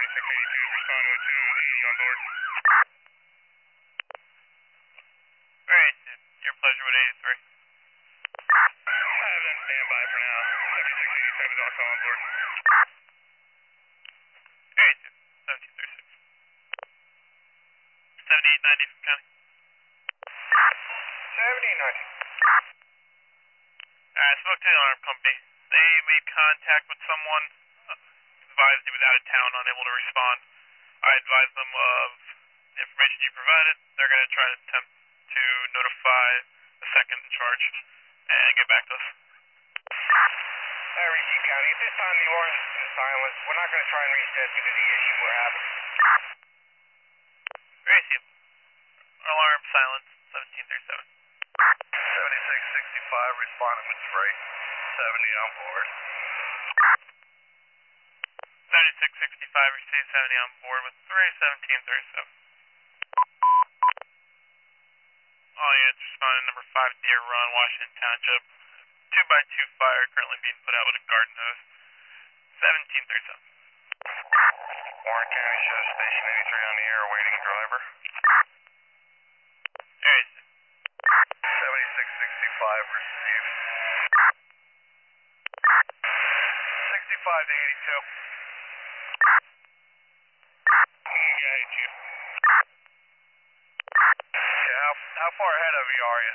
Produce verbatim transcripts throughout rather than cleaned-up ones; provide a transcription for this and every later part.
six eighty-two is responding with two eighty on board. Alright, your pleasure with eighty-three. I have them standby for now. seventy-six eighty-seven is also on board. Alright, seventeen thirty-six. seventy-eight ninety from county. seventy-eight ninety. Alright, I spoke to the alarm company. They made contact with someone, uh, advised he was out of town, unable to respond. I advised them of the information you provided. They're going to try to attempt to notify the second in charge and get back to us. Harry G County, at this time the alarm's in silence. We're not going to try and reach that due to the issue we're having. Great, team. Alarm silence, seventeen thirty-seven. seventy-six sixty-five responding with freight. seventy on board. seventy-six sixty-five received, seventy on board with three, seventeen thirty-seven. All units responding, number five, Deer Run, Washington Township. two by two fire currently being put out with a garden hose. seventeen thirty-seven. Warren County shows station eighty-three on the air awaiting a driver. Alright. seventy-six sixty-five received. sixty-five to eighty-two. You got it, Chief. Yeah, how, how far ahead of you are you?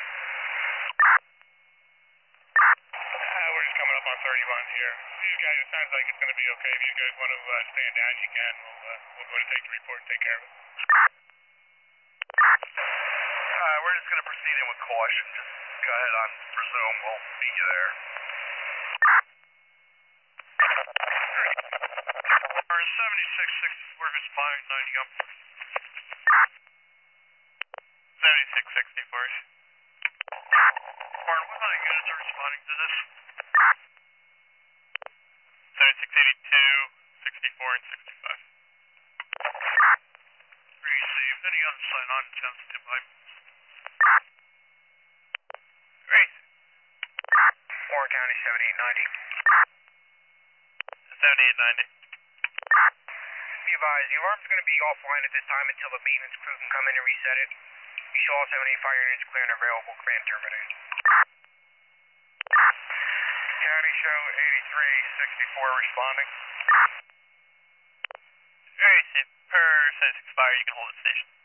Uh, we're just coming up on thirty-one here. You guys, it sounds like it's going to be okay. If you guys want to uh, stand down, you can. We'll, uh, we'll go to take the report and take care of it. Alright, we're just going to proceed in with caution. Just go ahead on resume. We'll meet you there. seventy-six sixty-four responding, ninety on board. seventy-six sixty-four. Warren, what kind of units are responding to this? seventy-six eighty-two, sixty-four, and sixty-five. Received. Any other sign on ten standby? Great. Warren County seventy-eight ninety. seventy-eight ninety. Be advised, the alarm's going to be offline at this time until the maintenance crew can come in and reset it. You show all seventy-eight fire units clear and available. Command terminated. County show eighty-three sixty-four responding. Alright, per seventy-six fire, you can hold the station.